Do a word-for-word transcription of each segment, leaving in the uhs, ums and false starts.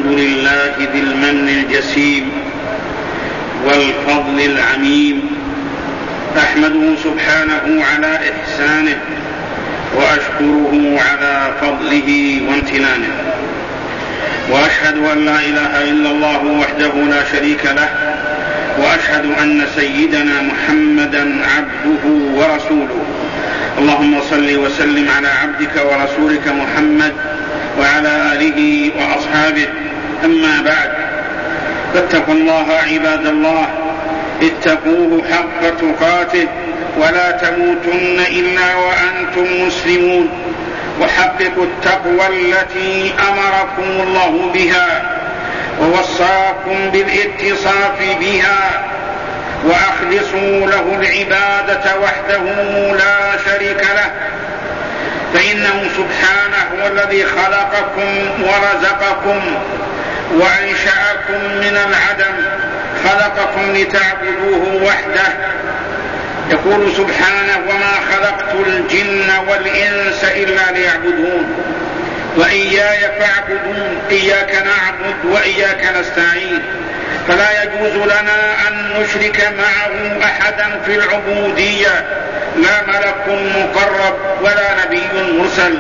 الحمد لله ذي المن الجسيم والفضل العميم، أحمده سبحانه على إحسانه وأشكره على فضله وامتنانه، وأشهد أن لا إله إلا الله وحده لا شريك له، وأشهد أن سيدنا محمدا عبده ورسوله. اللهم صل وسلم على عبدك ورسولك محمد وعلى آله وأصحابه، أما بعد، فاتقوا الله عباد الله، اتقوه حق تقاته ولا تموتن إلا وأنتم مسلمون، وحققوا التقوى التي أمركم الله بها ووصاكم بالاتصاف بها، وأخلصوا له العبادة وحده لا شريك له، فإنه سبحانه هو الذي خلقكم ورزقكم وأنشأكم من العدم، خلقكم لتعبدوه وحده. يقول سبحانه: وما خلقت الجن والإنس إلا ليعبدون وإياي فاعبدون، إياك نعبد وإياك نستعين. فلا يجوز لنا أن نشرك معه أحدا في العبودية، لا ملك مقرب ولا نبي مرسل.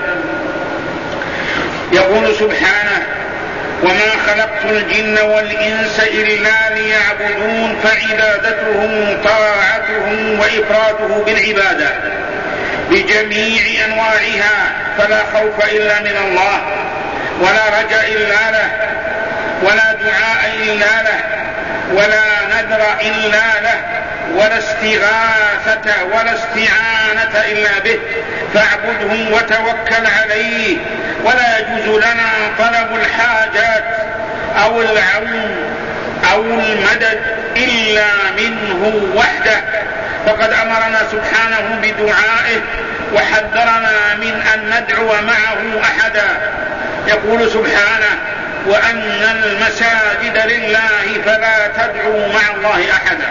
يقول سبحانه: وما خلقت الجن والإنس إلا ليعبدون، فعبادتهم طاعتهم وإفراده بالعبادة بجميع أنواعها، فلا خوف إلا من الله، ولا رجاء إلا له، ولا دعاء إلا له، ولا نذر إلا له، ولا استغاثة ولا استعانة إلا به، فاعبده وتوكل عليه. ولا يجوز لنا طلب الحاجات أو العون أو المدد إلا منه وحده، فقد أمرنا سبحانه بدعائه وحذرنا من أن ندعو معه أحدا. يقول سبحانه: وأن المساجد لله فلا تدعوا مع الله أحدا.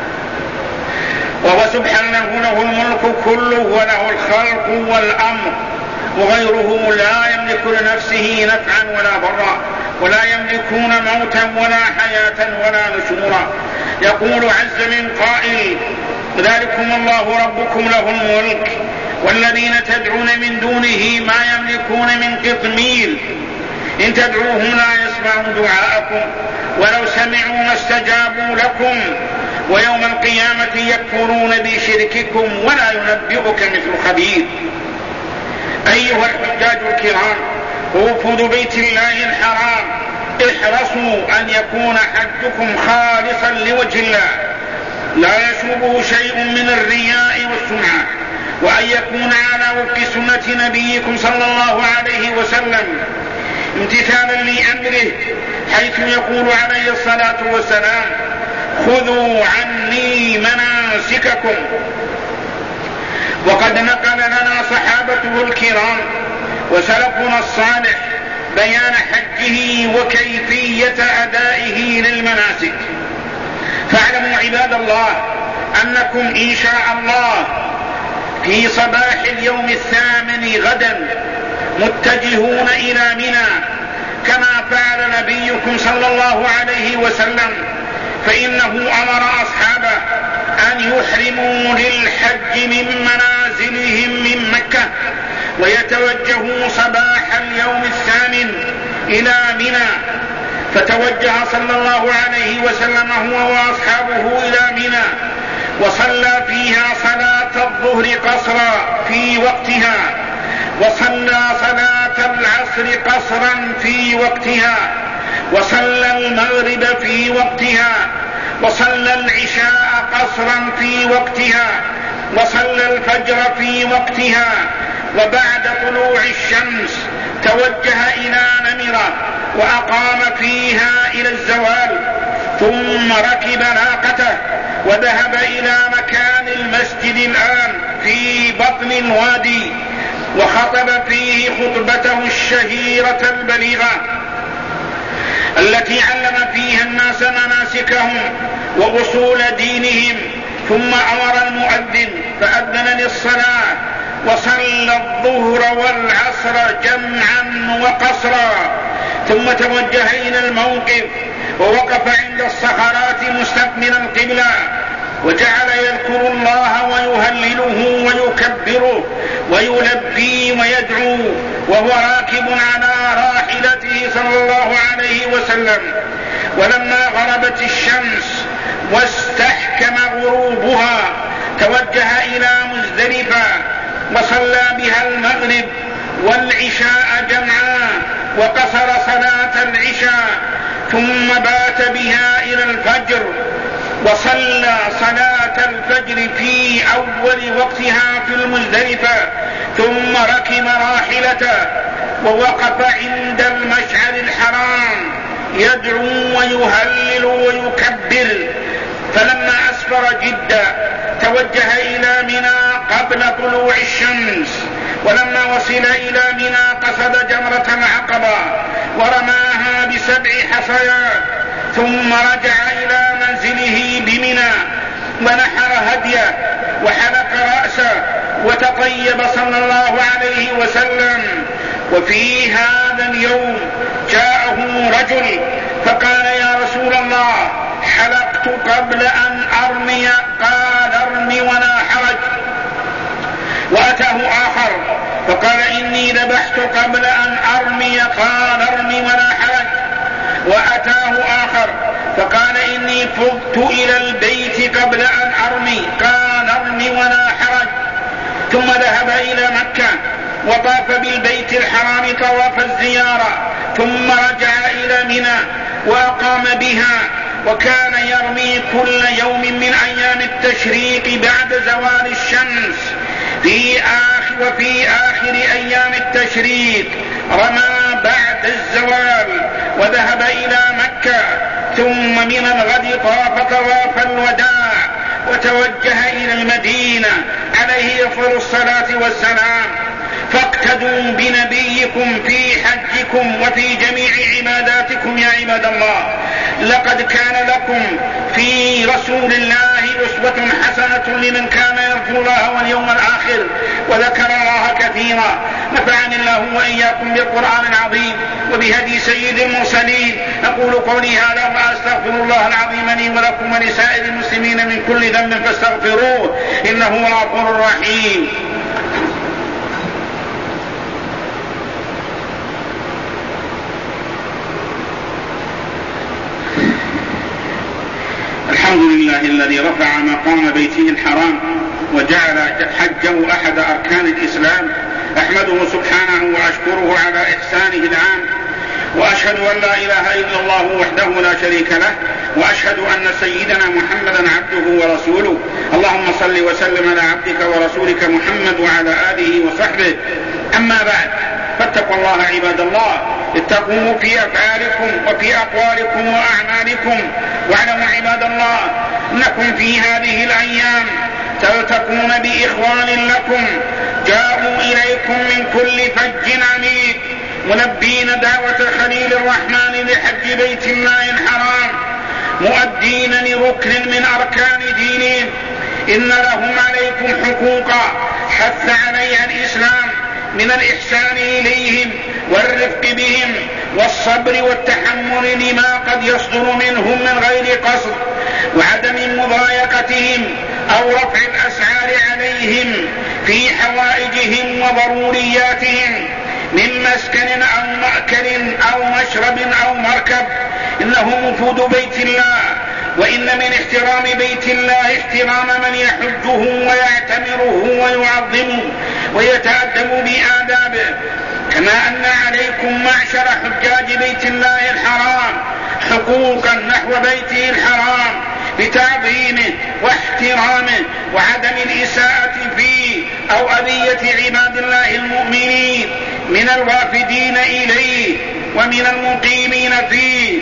وهو سبحانه له الملك كله وله الخلق والأمر، وغيره لا يملك لنفسه نفعا ولا ضرا، ولا يملكون موتا ولا حياة ولا نشورا. يقول عز من قائل: ذلكم الله ربكم له الملك والذين تدعون من دونه ما يملكون من قطمير، إن تدعوهم لا يسمعوا دعاءكم ولو سمعوا ما استجابوا لكم، ويوم القيامة يكفرون بشرككم ولا ينبئك مثل خبير. أيها الحجاج الكرام، وفود بيت الله الحرام، احرصوا أن يكون حجكم خالصا لوجه الله، لا يشوبه شيء من الرياء والسمعة، وأن يكون على وفق سنة نبيكم صلى الله عليه وسلم، امتثالا لأمره، حيث يقول عليه الصلاة والسلام: خذوا عني مناسككم. وقد نقل لنا صحابته الكرام وسلفنا الصالح بيان حجه وكيفية أدائه للمناسك. فاعلموا عباد الله أنكم إن شاء الله في صباح اليوم الثامن غدا متجهون إلى منى، كما فعل نبيكم صلى الله عليه وسلم، فإنه أمر أصحابه أن يحرموا للحج من منازلهم من مكة، ويتوجهوا صباح اليوم الثامن إلى منى. فتوجه صلى الله عليه وسلم هو وأصحابه إلى منى، وصلى فيها صلاة الظهر قصرا في وقتها، وصلى صلاة العصر قصرا في وقتها، وصلى المغرب في وقتها، وصلى العشاء قصرا في وقتها، وصلى الفجر في وقتها. وبعد طلوع الشمس توجه إلى نمرة وأقام فيها إلى الزوال، ثم ركب ناقته وذهب إلى مكان المسجد الآن في بطن الوادي، وخطب فيه خطبته الشهيرة البليغة التي علم فيها الناس مناسكهم وأصول دينهم. ثم أمر المؤذن فأذن للصلاة، وصلى الظهر والعصر جمعا وقصرا، ثم توجه إلى الموقف ووقف عند الصخرات مستقبلا القبلة، وجعل يذكر الله ويهلله ويكبره ويلبي ويدعو وهو راكب على راحلته صلى الله عليه وسلم. ولما غربت الشمس واستحكم غروبها توجه إلى مزدلفة وصلى بها المغرب والعشاء جمعا، وقصر صلاة العشاء، ثم بات بها إلى الفجر وصلى صلاة الفجر في أول وقتها في المزدلفة، ثم ركب راحلته ووقف عند المشعر الحرام يدعو ويهلل ويكبر. فلما أسفر جدا توجه إلى منى قبل طلوع الشمس، ولما وصل إلى منى قصد جمرة العقبة ورماها بسبع حصيات، ثم رجع إلى منزله بمنى ونحر هديه وحلق رأسه وتطيب صلى الله عليه وسلم. وفي هذا اليوم جاءه رجل فقال: يا رسول الله، حلقت قبل أن أرمي. قال: ارمي ولا حرج. وأتاه آخر فقال: إني ذبحت قبل أن أرمي. قال: ارمي ولا حرج. وأتاه آخر فقال: إني فضت إلى البيت قبل أن أرمي. قال: ارمي ولا حرج. ثم ذهب إلى مكة وطاف بالبيت الحرام طواف الزيارة، ثم رجع إلى منى وأقام بها، وكان يرمي كل يوم من أيام التشريق بعد زوال الشمس. في آخر وفي آخر أيام التشريق رمى بعد الزوال وذهب إلى مكة، ثم من الغد طاف طواف الوداع وتوجه إلى المدينة عليه أفضل الصلاة والسلام. فاقتدوا بنبيكم في حجكم وفي جميع عباداتكم يا عباد الله. لقد كان لكم في رسول الله أسوة حسنة لمن كان يرجو الله واليوم الآخر وذكر الله كثيرا. نفعني الله وإياكم بالقرآن العظيم وبهدي سيد المرسلين. أقول قولي هذا وأستغفر الله العظيم لي ولكم ولسائر المسلمين من كل ذنب فاستغفروه إنه هو الغفور الرحيم. الحمد لله الذي رفع مقام بيته الحرام وجعل حجه أحد أركان الإسلام. أحمده سبحانه وأشكره على إحسانه العام، وأشهد أن لا إله إلا الله وحده لا شريك له، وأشهد أن سيدنا محمدا عبده ورسوله. اللهم صل وسلم على عبدك ورسولك محمد وعلى آله وصحبه. أما بعد، فاتقوا الله عباد الله، اتقوه في أفعالكم وفي أقوالكم وأعمالكم. واعلموا عباد الله أنكم في هذه الأيام تلتقون بإخوان لكم جاءوا إليكم من كل فج عميق ملبين دعوة خليل الرحمن لحج بيت الله الحرام، مؤدين لركن من أركان دينهم. إن لهم عليكم حقوقا حث عليها الإسلام من الإحسان إليهم والرفق بهم والصبر والتحمل لما قد يصدر منهم من غير قصد، وعدم مضايقتهم أو رفع الأسعار عليهم في حوائجهم وضرورياتهم من مسكن أو مأكل أو مشرب أو مركب. إنه وفود بيت الله، وإن من احترام بيت الله احترام من يحجه ويعتمره ويعظمه ويتأدب بآدابه، كما أن عليكم معشر حجاج بيت الله الحرام حقوقا نحو بيته الحرام بتعظيمه واحترامه وعدم الإساءة فيه أو أذية عباد الله المؤمنين من الوافدين إليه ومن المقيمين فيه.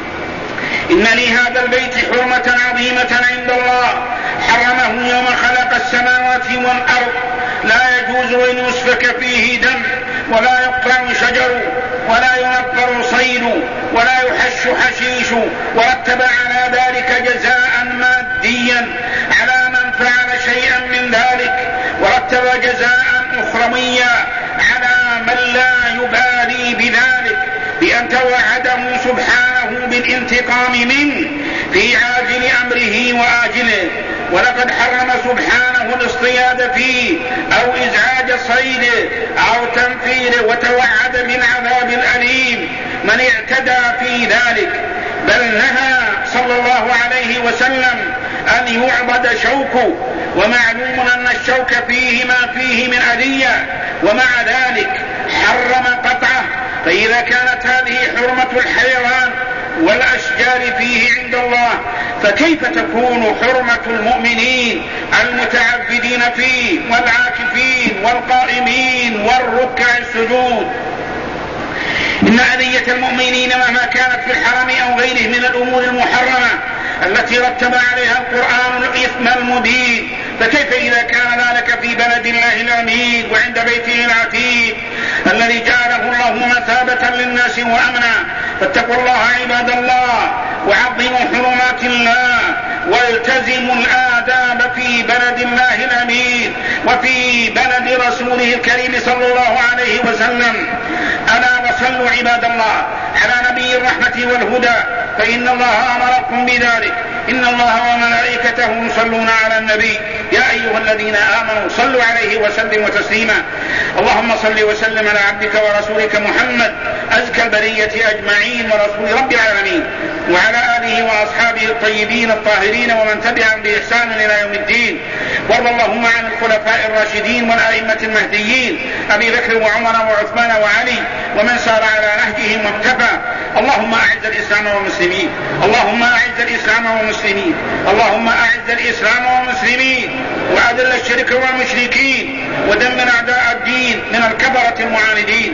إن لهذا البيت حرمة عظيمة عند الله، حرمه يوم خلق السماوات والأرض، لا يجوز أن يسفك فيه دم ولا يقطع شجر ولا ينفر صيد ولا يحش حشيش، ورتب على ذلك جزاء ماديا على من فعل شيئا من ذلك، ورتب جزاء أخرويا على من لا يبالي بذلك بأن توعده سبحانه بالانتقام منه في عاجل أمره وآجله. ولقد حرم سبحانه الاصطياد فيه أو إزعاج صيده أو تنفيره، وتوعد بالعذاب الأليم من اعتدى في ذلك، بل نهى صلى الله عليه وسلم أن يعبد شوكه، ومعلوم أن الشوك فيه ما فيه من أذية، ومع ذلك حرم قطعه. فإذا كانت هذه حرمة الحيوان والأشجار فيه عند الله، فكيف تكون حرمة المؤمنين المتعبدين فيه والعاكفين والقائمين والركع السجود؟ إن أذية المؤمنين مهما كانت في الحرم أو غيره من الأمور المحرمة التي رتب عليها القرآن الإثم المبين، فكيف إذا كان ذلك في بلد الله الأمين وعند بيته العتيق الذي جعله الله مثابة للناس وأمنا؟ فاتقوا الله عباد الله، وعظموا حرمات الله، والتزموا الآداب في بلد الله الأمين وفي بلد رسوله الكريم صلى الله عليه وسلم. ألا وصلوا عباد الله على نبي الرحمة والهدى، فإن الله أمركم بذلك. إن الله وملائكته يصلون على النبي يا أيها الذين آمنوا صلوا عليه وسلموا تسليما. اللهم صل وسلم على عبدك ورسولك محمد أزكى البرية أجمعين ورسول رب العالمين، وعلى آله وأصحابه الطيبين الطاهرين ومن تبعهم بإحسان إلى يوم الدين. وارض اللهم عن الخلفاء الراشدين والأئمة المهديين أبي بكر وعمر وعثمان وعلي ومن سار على نهجهم واقتفى. اللهم أعز الإسلام والمسلمين، اللهم أعز الإسلام والمسلمين، اللهم أعز الإسلام والمسلمين، وأذل الشرك والمشركين، ودمر أعداء الدين من الكفرة المعاندين.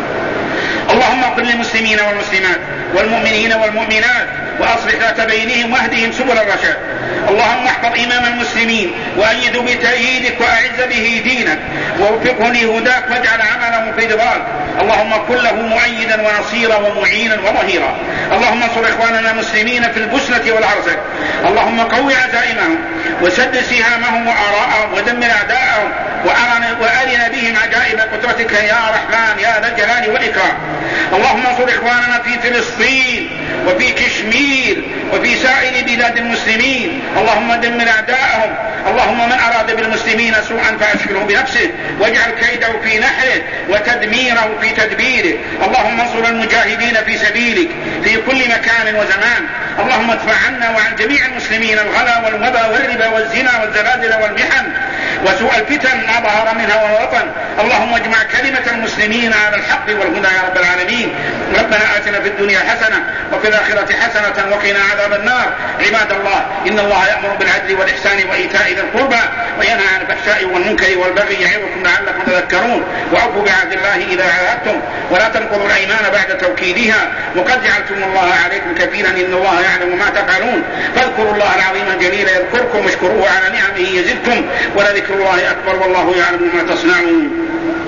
اللهم اغفر للمسلمين والمسلمات والمؤمنين والمؤمنات، وأصلح ذات بينهم واهدهم سبل الرشاد. اللهم احفظ إمام المسلمين وأيده بتأييدك وأعز به دينك، ووفقه لهداك واجعل عمله في رضاك. اللهم كن له مؤيدا ونصيرا ومعينا وظهيرا. اللهم انصر إخواننا المسلمين في البسنة والعرزة، اللهم قوي عزائمهم وسد سهامهم وآراءهم ودمر أعداءهم، وأرنا بهم عجائب قدرتك يا رحمن يا ذا الجلال والإكرام. اللهم انصر إخواننا في فلسطين وفي كشمير وفي سائر بلاد المسلمين، اللهم دمر أعداءهم. اللهم من أراد بالمسلمين سوءا فأشغله بنفسه، واجعل كيده في نحره وتدميره في تدبيره. اللهم انصر المجاهدين في سبيلك في كل مكان وزمان. اللهم ادفع عنا وعن جميع المسلمين الغلا والوبا والربا والزنا والزلازل والمحن وسوء الفتن ما ظهر منها وبطن. اللهم اجمع كلمة المسلمين على الحق والهدى يا رب العالمين. ربنا آتنا في الدنيا حسنة وفي الآخرة حسنة وقنا عذاب النار. عباد الله، إن الله يأمر بالعدل والإحسان وإيتاء ذي القربى وينهى عن الفحشاء والمنكر والبغي يعظكم لعلكم تذكرون. وأوفوا بعهد الله إذا عاهدتم، ولا تنقضوا الأيمان بعد توكيدها، وقد جعلتم الله عليكم كفيلا إن الله يعلم ما تفعلون. فاذكروا الله العظيم الجليل يذكركم، واشكروه على نعمه يزدكم، ولذكر الله أكبر والله يعلم ما تصنعون.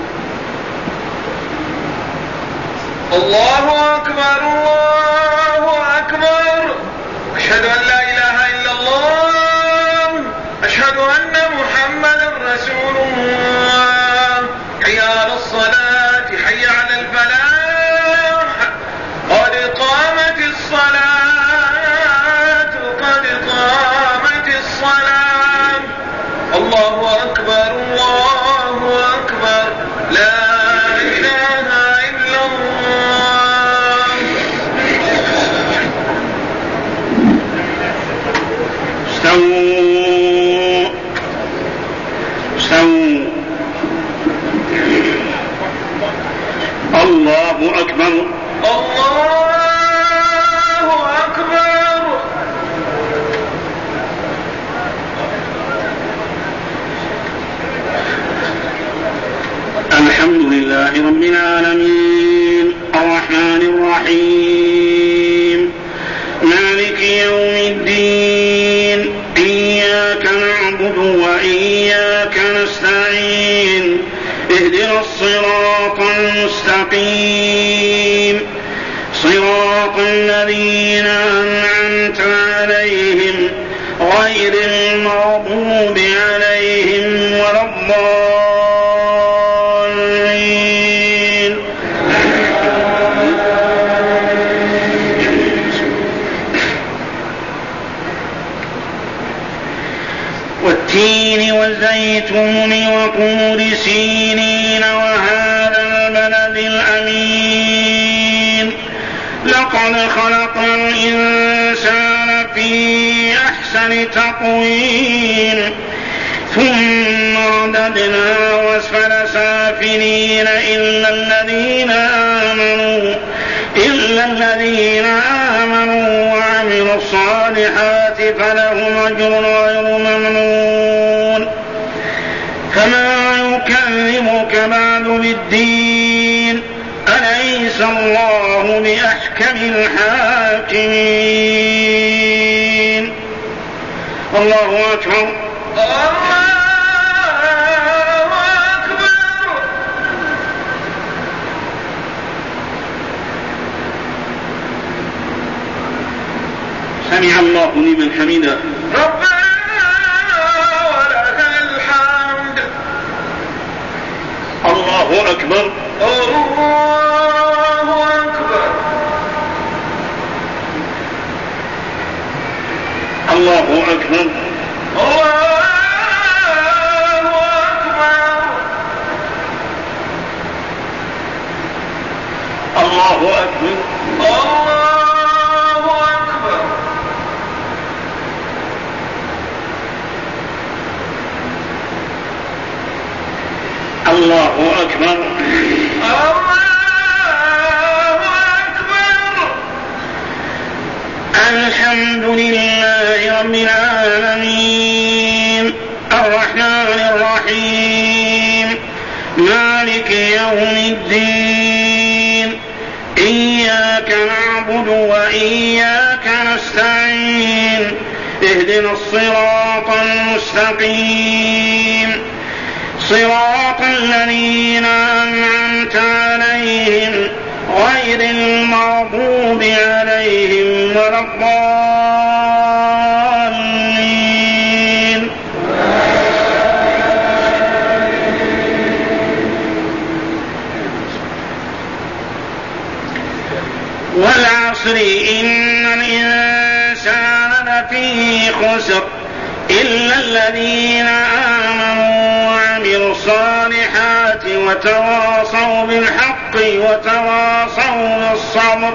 الله أكبر الله أكبر، أشهد أن لا إله إلا الله، أشهد أن محمدا رسول الله. حي على الصلاة، حي على الفلاح، قد قامت الصلاة، قد قامت الصلاة. الله أكبر الله أكبر، لا استووا استووا. الله أكبر الله أكبر. الحمد لله رب العالمين الرحمن الرحيم مالك يوم الدين، إياك نعبد وإياك نستعين، اهدنا الصراط المستقيم، صراط الذين أنعمت عليهم غير المغضوب عليهم ولا الضالين. والزيتون وطور سينين وهذا البلد الأمين لقد خلقنا الإنسان في أحسن تقويم ثم رددناه أسفل سافلين إلا الذين آمنوا إلا الذين آمنوا وعملوا الصالحات فلهم أجر غير ممنون فما يكذبك بعد بالدين أليس الله بأحكم الحاكمين. الله أكبر. سمع الله لمن حمده. ربنا ولك الحمد. الله أكبر. الله أكبر. الله أكبر. الله أكبر. الله أكبر. الله أكبر. الحمد لله رب العالمين الرحمن الرحيم مالك يوم الدين إياك نعبد وإياك نستعين اهدنا الصراط المستقيم صراط الذين أنعمت عليهم غير المغضوب عليهم ولا الضالين. والعصر إن الإنسان لفي خسر إلا الذين آمنوا وعملوا الصالحات وتواصوا بالحق وتواصوا بالصبر.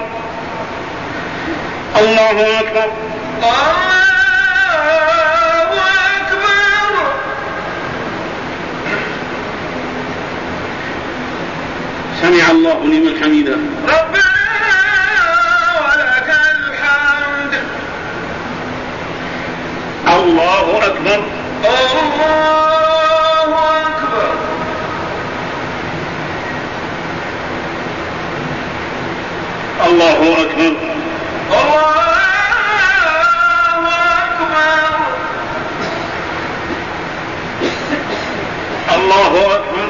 الله أكبر. الله أكبر. سمع الله لمن حمده. ربنا ولك الحمد. الله أكبر. الله أكبر. الله أكبر. الله الله أكبر. أكبر.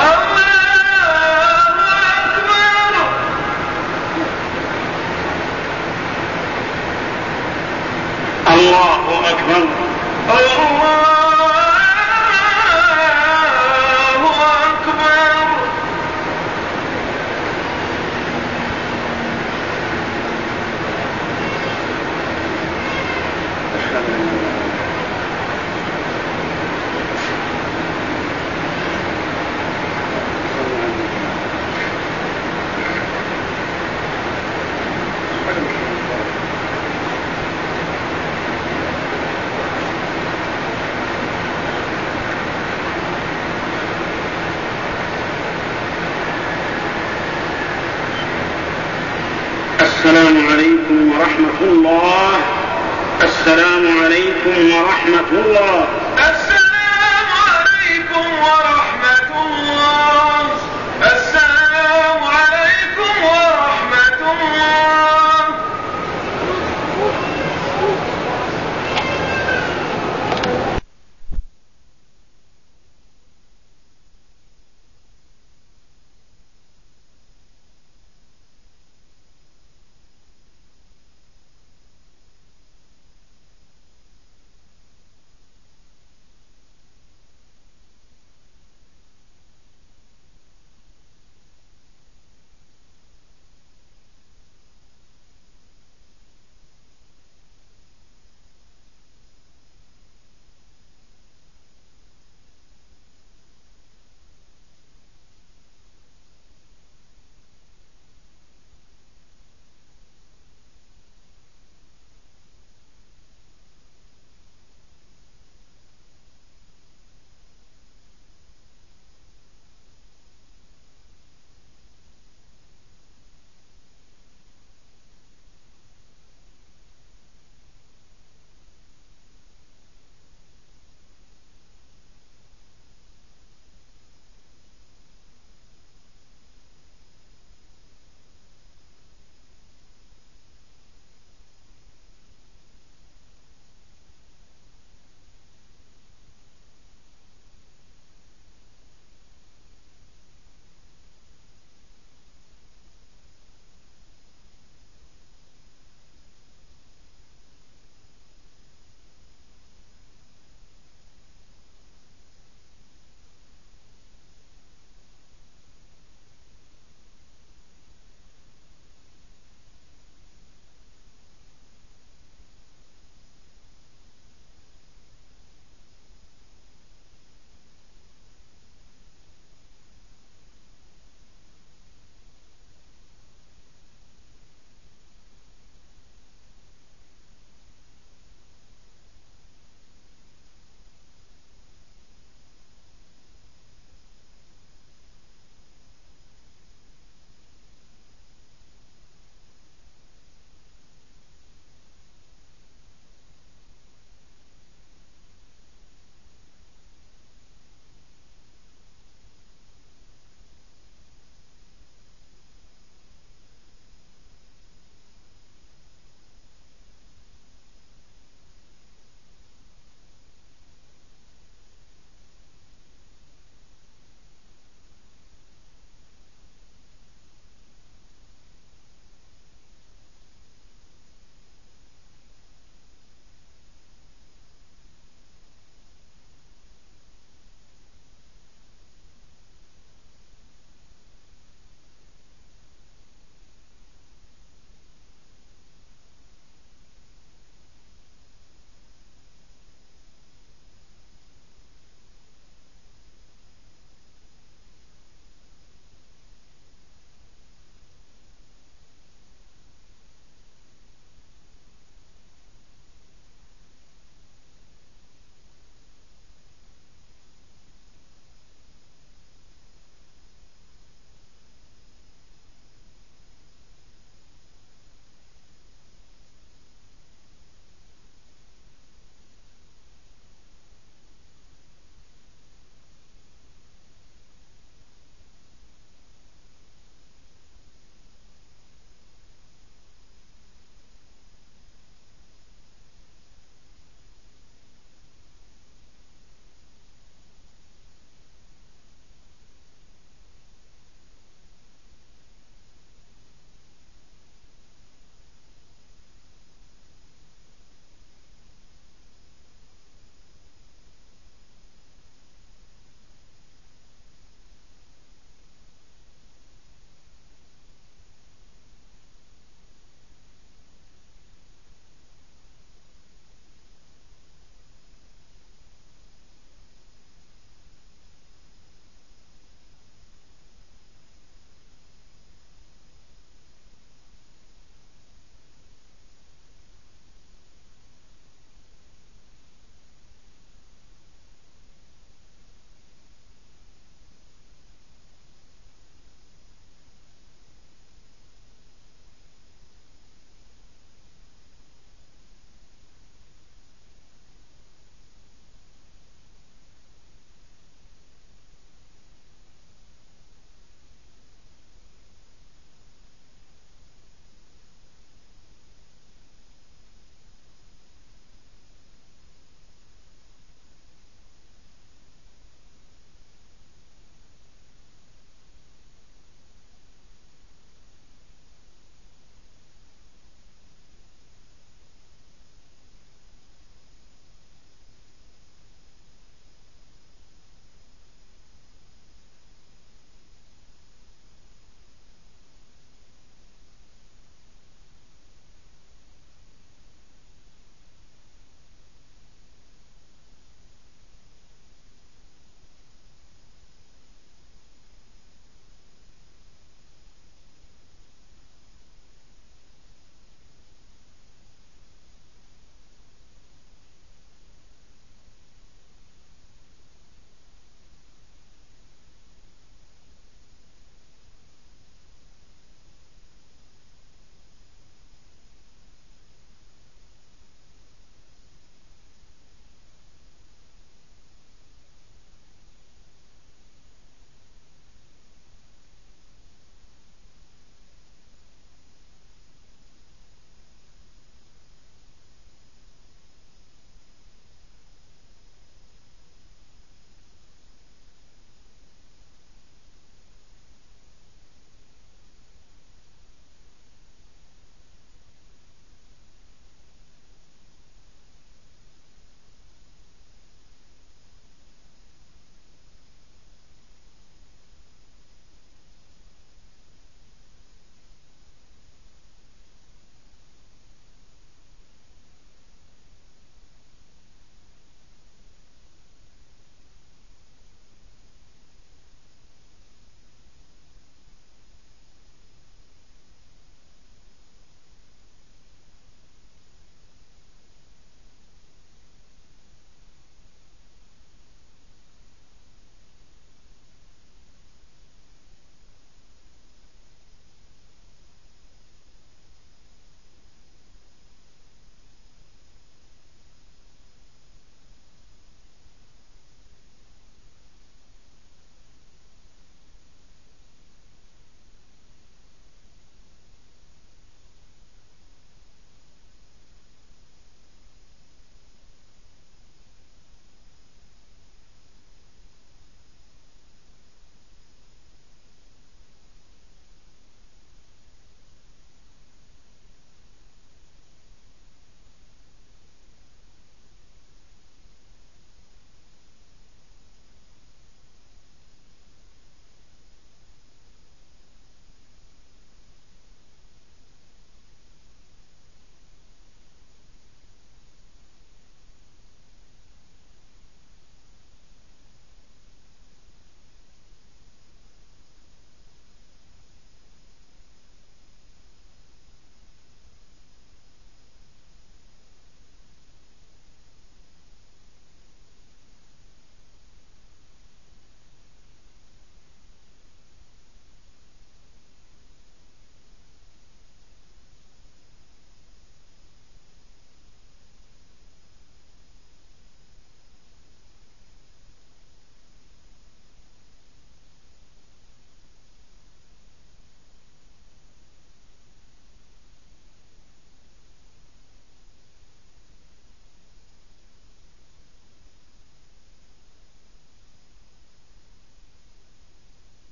الله أكبر. السلام عليكم ورحمة الله. السلام عليكم ورحمة الله.